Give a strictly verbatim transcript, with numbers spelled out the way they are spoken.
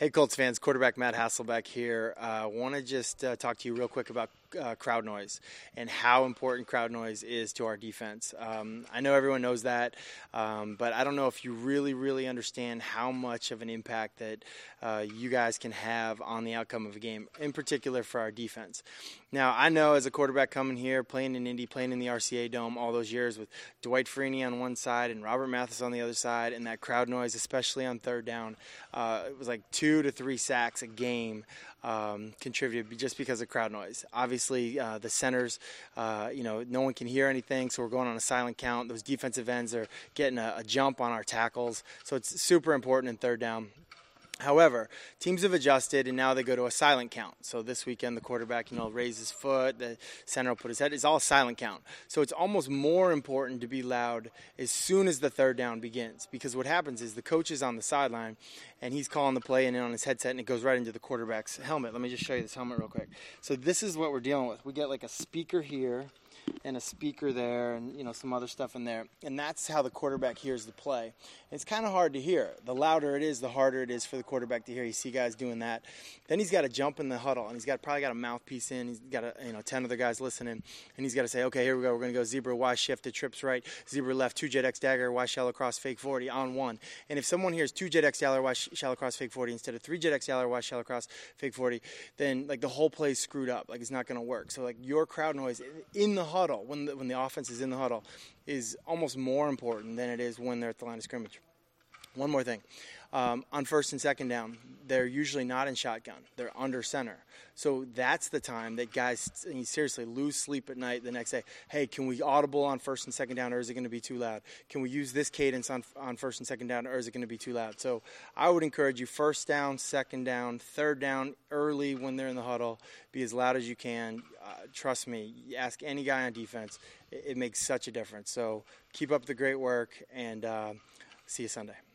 Hey, Colts fans, quarterback Matt Hasselbeck here. I uh, want to just uh, talk to you real quick about uh, crowd noise and how important crowd noise is to our defense. Um, I know everyone knows that, um, but I don't know if you really, really understand how much of an impact that uh, you guys can have on the outcome of a game, in particular for our defense. Now, I know as a quarterback coming here, playing in Indy, playing in the R C A Dome all those years with Dwight Freeney on one side and Robert Mathis on the other side, and that crowd noise, especially on third down, uh, it was like two to three sacks a game um, contributed just because of crowd noise. Obviously, uh, the centers, uh, you know, no one can hear anything, so we're going on a silent count. Those defensive ends are getting a, a jump on our tackles, so it's super important in third down. However, teams have adjusted, and now they go to a silent count. So this weekend, the quarterback, you know, raise his foot, the center will put his head. It's all silent count. So it's almost more important to be loud as soon as the third down begins, because what happens is the coach is on the sideline, and he's calling the play and in on his headset, and it goes right into the quarterback's helmet. Let me just show you this helmet real quick. So this is what we're dealing with. We get like a speaker here and a speaker there and, you know, some other stuff in there. And that's how the quarterback hears the play. And it's kind of hard to hear. The louder it is, the harder it is for the quarterback to hear. You see guys doing that. Then he's got to jump in the huddle, and he's got probably got a mouthpiece in. He's got, a, you know, ten other guys listening, and he's got to say, okay, here we go. We're going to go zebra, Y shift, to trips right, zebra left, two jet X dagger, Y shallow cross, fake forty on one. And if someone hears two jet X dagger, Y shallow cross, fake forty instead of three jet X dagger, Y shallow cross, fake forty, then like the whole play's screwed up. Like it's not going to work. So like your crowd noise in the huddle when the, when the offense is in the huddle is almost more important than it is when they're at the line of scrimmage. One more thing. Um, on first and second down, they're usually not in shotgun. They're under center. So that's the time that guys I mean, seriously lose sleep at night the next day. Hey, can we audible on first and second down, or is it going to be too loud? Can we use this cadence on, on first and second down, or is it going to be too loud? So I would encourage you first down, second down, third down, early when they're in the huddle, be as loud as you can. Uh, trust me, ask any guy on defense. It, it makes such a difference. So keep up the great work, and uh, see you Sunday.